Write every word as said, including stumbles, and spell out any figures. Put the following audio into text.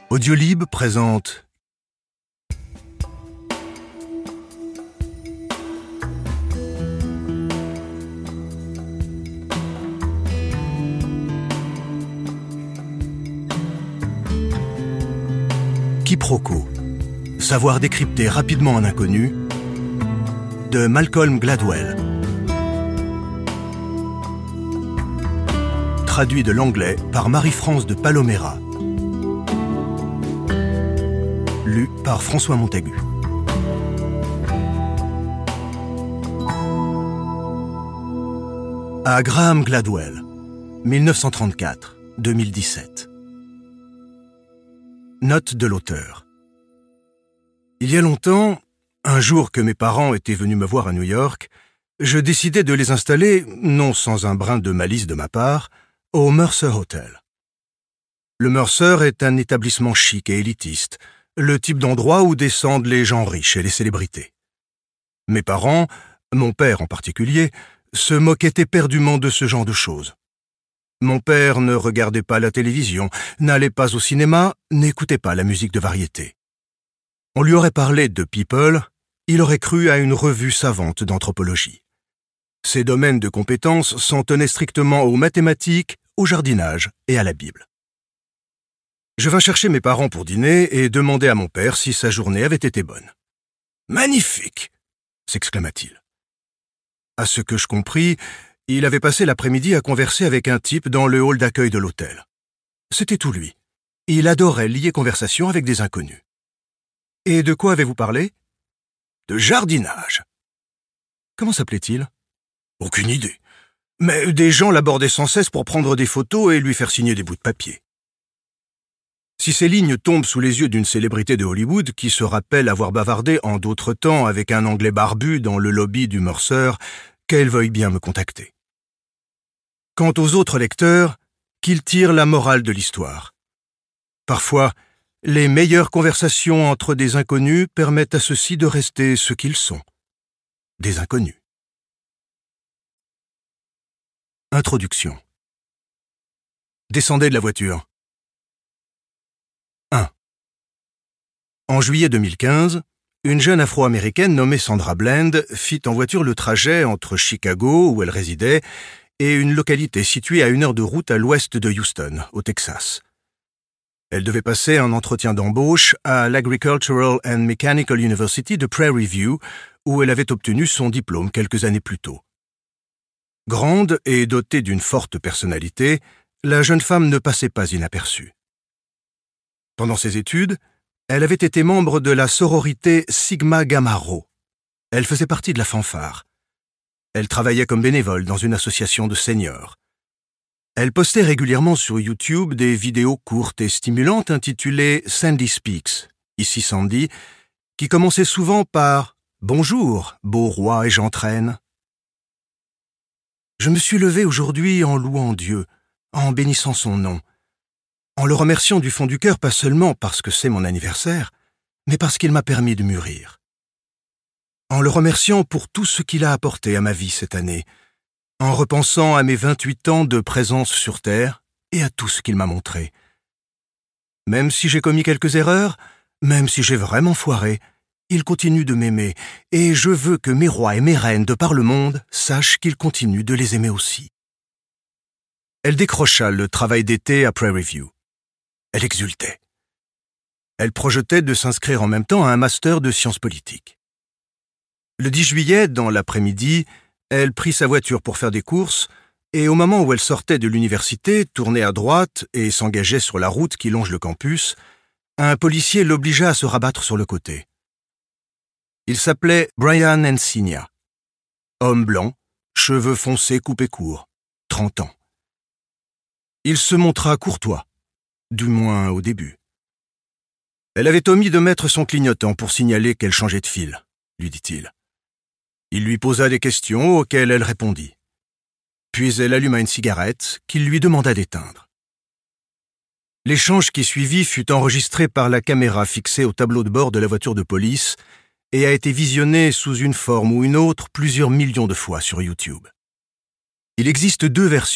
Audiolib présente Quiproquo, savoir décrypter rapidement un inconnu, de Malcolm Gladwell. Traduit de l'anglais par Marie-France de Palomera. Lu par François Montagu. À Graham Gladwell, mille neuf cent trente-quatre à deux mille dix-sept. Note de l'auteur. Il y a longtemps, un jour que mes parents étaient venus me voir à New York, je décidai de les installer, non sans un brin de malice de ma part, au Mercer Hotel. Le Mercer est un établissement chic et élitiste, le type d'endroit où descendent les gens riches et les célébrités. Mes parents, mon père en particulier, se moquaient éperdument de ce genre de choses. Mon père ne regardait pas la télévision, n'allait pas au cinéma, n'écoutait pas la musique de variété. On lui aurait parlé de People, il aurait cru à une revue savante d'anthropologie. Ses domaines de compétences s'en tenaient strictement aux mathématiques, au jardinage et à la Bible. Je vins chercher mes parents pour dîner et demandai à mon père si sa journée avait été bonne. « Magnifique !» s'exclama-t-il. À ce que je compris, il avait passé l'après-midi à converser avec un type dans le hall d'accueil de l'hôtel. C'était tout lui. Il adorait lier conversation avec des inconnus. « Et de quoi avez-vous parlé ?»« De jardinage. »« Comment s'appelait-il ?»« Aucune idée. Mais des gens l'abordaient sans cesse pour prendre des photos et lui faire signer des bouts de papier. » Si ces lignes tombent sous les yeux d'une célébrité de Hollywood qui se rappelle avoir bavardé en d'autres temps avec un Anglais barbu dans le lobby du Mercer, qu'elle veuille bien me contacter. Quant aux autres lecteurs, qu'ils tirent la morale de l'histoire. Parfois, les meilleures conversations entre des inconnus permettent à ceux-ci de rester ce qu'ils sont, des inconnus. Introduction. Descendez de la voiture. un. En juillet deux mille quinze, une jeune afro-américaine nommée Sandra Bland fit en voiture le trajet entre Chicago, où elle résidait, et une localité située à une heure de route à l'ouest de Houston, au Texas. Elle devait passer un entretien d'embauche à l'Agricultural and Mechanical University de Prairie View, où elle avait obtenu son diplôme quelques années plus tôt. Grande et dotée d'une forte personnalité, la jeune femme ne passait pas inaperçue. Pendant ses études, elle avait été membre de la sororité Sigma Gamma Rho. Elle faisait partie de la fanfare. Elle travaillait comme bénévole dans une association de seniors. Elle postait régulièrement sur YouTube des vidéos courtes et stimulantes intitulées Sandy Speaks, ici Sandy, qui commençaient souvent par « Bonjour, beau roi et j'entraîne ». Je me suis levé aujourd'hui en louant Dieu, en bénissant son nom, en le remerciant du fond du cœur, pas seulement parce que c'est mon anniversaire, mais parce qu'il m'a permis de mûrir. En le remerciant pour tout ce qu'il a apporté à ma vie cette année, en repensant à mes vingt-huit ans de présence sur Terre et à tout ce qu'il m'a montré. Même si j'ai commis quelques erreurs, même si j'ai vraiment foiré, il continue de m'aimer, et je veux que mes rois et mes reines de par le monde sachent qu'il continue de les aimer aussi. Elle décrocha le travail d'été à Prairie View. Elle exultait. Elle projetait de s'inscrire en même temps à un master de sciences politiques. Le dix juillet, dans l'après-midi, elle prit sa voiture pour faire des courses, et au moment où elle sortait de l'université, tournait à droite et s'engageait sur la route qui longe le campus, un policier l'obligea à se rabattre sur le côté. Il s'appelait Brian Encinia. Homme blanc, cheveux foncés coupés courts, trente ans. Il se montra courtois. Du moins au début. Elle avait omis de mettre son clignotant pour signaler qu'elle changeait de fil, lui dit-il. Il lui posa des questions auxquelles elle répondit. Puis elle alluma une cigarette qu'il lui demanda d'éteindre. L'échange qui suivit fut enregistré par la caméra fixée au tableau de bord de la voiture de police et a été visionné sous une forme ou une autre plusieurs millions de fois sur YouTube. Il existe deux versions